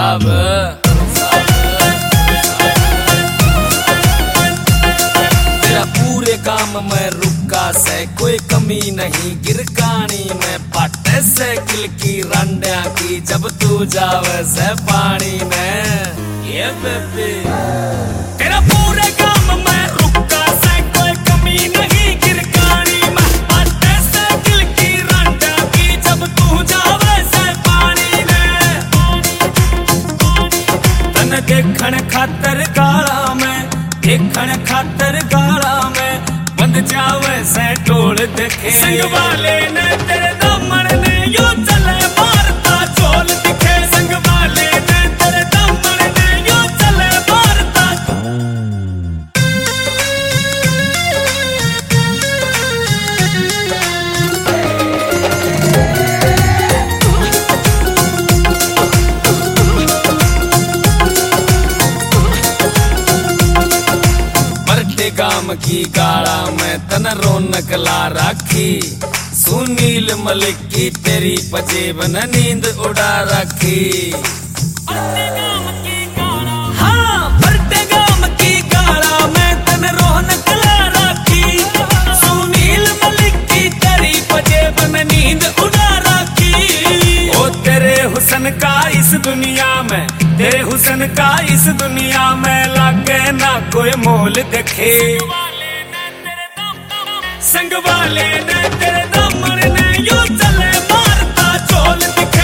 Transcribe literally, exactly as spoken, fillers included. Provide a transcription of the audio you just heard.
साहब। तेरा पूरे काम में रुका से कोई कमी नहीं, गिरकानी में पाटे साइकिल की रंडिया की, जब तू जावे से पानी में ये बेबी। तेरा पूरे काम में रुका से कोई कमी नहीं, गिरकानी में पाटे साइकिल की रंडिया की, जब तू जावे से पानी में। तन देखण खातर गाला में, देखण खातर गाला में, बंद जावे से टोल देखे। संग वाले ने तेरे दामन ने यो चले मारता चोल दिखे। संग वाले ने तेरे दामन ने यो चले मारता। गाम की गाड़ा में तन रौनक ला रखी, सुनील मलिक की तेरी पजेबन नींद उड़ा रखी। हाँ बरते गाम की गाड़ा में तन रौनक ला रखी, सुनील मलिक की तेरी पजेबन नींद उड़ा रखी। ओ तेरे हुस्न का इस दुनिया में, तेरे हुस्न का इस दुनिया में लागे ना कोई मोल देखे। संग वाले ने तेरे दामन ने यो चले मारता चोल दिखे।